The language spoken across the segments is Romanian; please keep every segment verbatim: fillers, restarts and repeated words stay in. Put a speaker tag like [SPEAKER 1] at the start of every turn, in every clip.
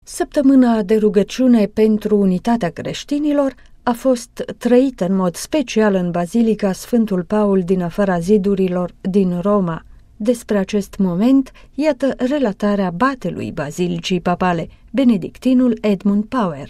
[SPEAKER 1] Săptămâna de rugăciune pentru unitatea creștinilor a fost trăită în mod special în Bazilica Sfântul Paul din afara zidurilor din Roma. Despre acest moment, iată relatarea batelui Bazilicii Papale, benedictinul Edmund Power.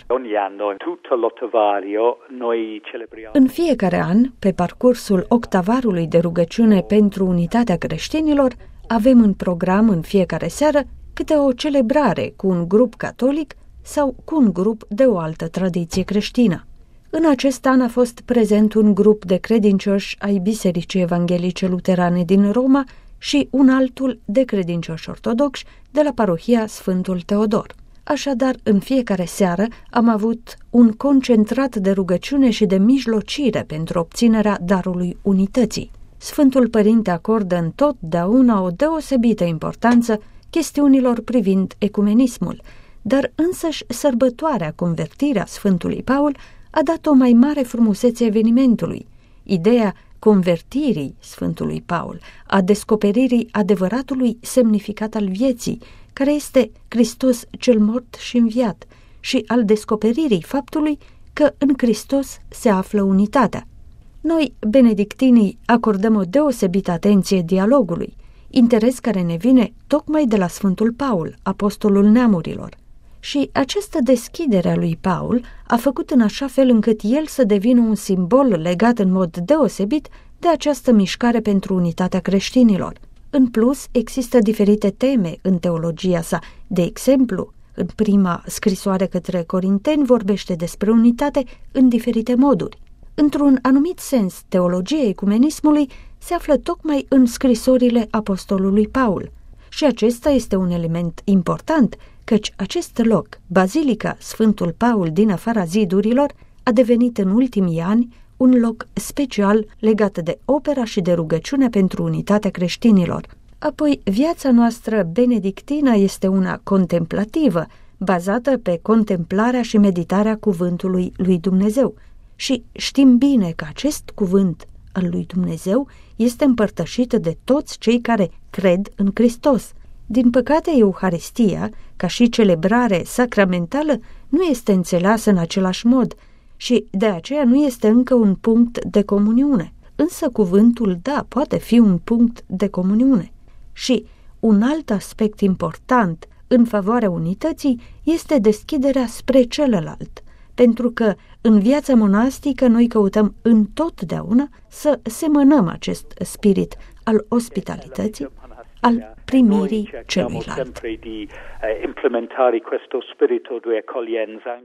[SPEAKER 1] În fiecare an, pe parcursul octavarului de rugăciune pentru unitatea creștinilor, avem în program în fiecare seară câte o celebrare cu un grup catolic sau cu un grup de o altă tradiție creștină. În acest an a fost prezent un grup de credincioși ai Bisericii Evanghelice Luterane din Roma și un altul de credincioși ortodoxi de la parohia Sfântul Teodor. Așadar, în fiecare seară am avut un concentrat de rugăciune și de mijlocire pentru obținerea darului unității. Sfântul Părinte acordă întotdeauna o deosebită importanță chestiunilor privind ecumenismul, dar însăși sărbătoarea convertirea Sfântului Paul a dat o mai mare frumusețe evenimentului. Ideea convertirii Sfântului Paul, a descoperirii adevăratului semnificat al vieții, care este Hristos cel mort și înviat, și al descoperirii faptului că în Hristos se află unitatea. Noi, benedictinii, acordăm o deosebită atenție dialogului, interes care ne vine tocmai de la Sfântul Paul, apostolul neamurilor. Și această deschidere a lui Paul a făcut în așa fel încât el să devină un simbol legat în mod deosebit de această mișcare pentru unitatea creștinilor. În plus, există diferite teme în teologia sa. De exemplu, în prima scrisoare către Corinteni vorbește despre unitate în diferite moduri. Într-un anumit sens, teologia ecumenismului se află tocmai în scrisorile apostolului Paul. Și acesta este un element important, căci acest loc, Bazilica Sfântul Paul din afara zidurilor, a devenit în ultimii ani un loc special legat de opera și de rugăciune pentru unitatea creștinilor. Apoi, viața noastră benedictină este una contemplativă, bazată pe contemplarea și meditarea cuvântului lui Dumnezeu. Și știm bine că acest cuvânt al lui Dumnezeu este împărtășit de toți cei care cred în Hristos. Din păcate, Euharistia, ca și celebrare sacramentală, nu este înțeleasă în același mod și de aceea nu este încă un punct de comuniune. Însă cuvântul, da, poate fi un punct de comuniune. Și un alt aspect important în favoarea unității este deschiderea spre celălalt, pentru că în viața monastică noi căutăm întotdeauna să semănăm acest spirit al ospitalității, al primirii celuilalt.